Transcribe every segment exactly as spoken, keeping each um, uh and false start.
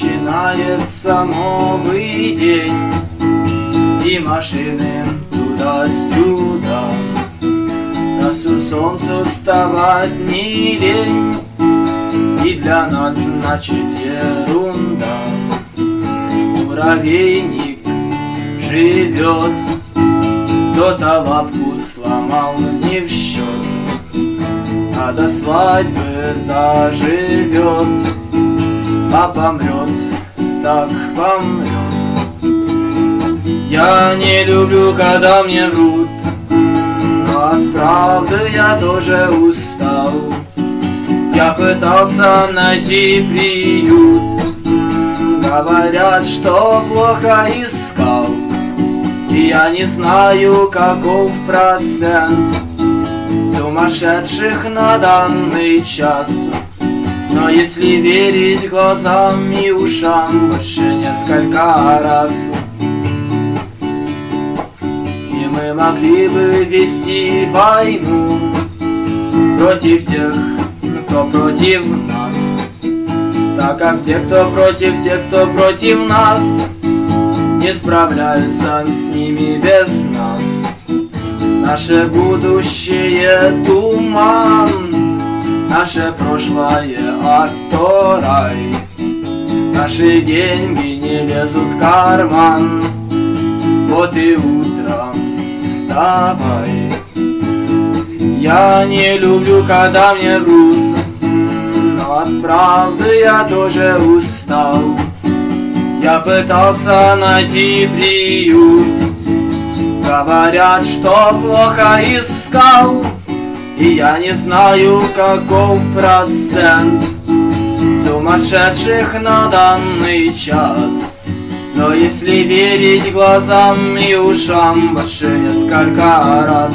начинается новый день, и машины туда-сюда. Раз у солнца вставать не лень, и для нас значит ерунда. Муравейник живет, кто-то лапку сломал не в счет, а до свадьбы заживет, а помрет, так помрет. Я не люблю, когда мне врут, но от правды я тоже устал. Я пытался найти приют, говорят, что плохо искал, и я не знаю, каков процент сумасшедших на данный час. Но если верить глазам и ушам, больше несколько раз. И мы могли бы вести войну против тех, кто против нас, так как те, кто против, те, кто против нас, не справляются с ними без нас. Наше будущее туман, наше прошлое а то рай. Наши деньги не лезут в карман, вот и утром вставай. Я не люблю, когда мне врут, но от правды я тоже устал. Я пытался найти приют, говорят, что плохо искал, и я не знаю, каков процент сумасшедших на данный час. Но если верить глазам и ушам, больше несколько раз.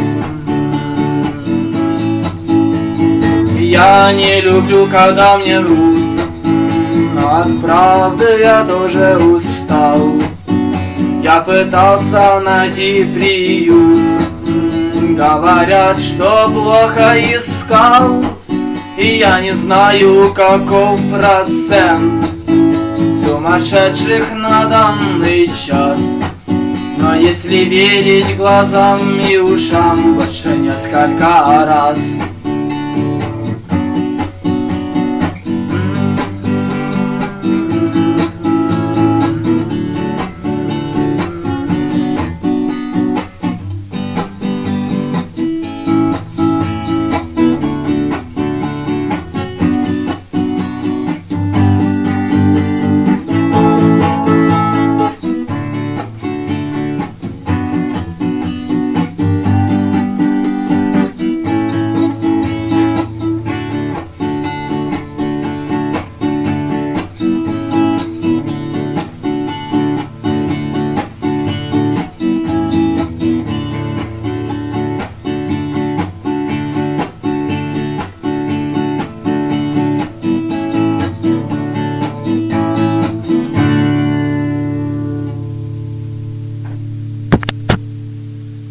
Я не люблю, когда мне врут, но от правды я тоже устал. Я пытался найти приют, говорят, что плохо искал, и я не знаю, каков процент сумасшедших на данный час. Но если верить глазам и ушам, больше несколько раз.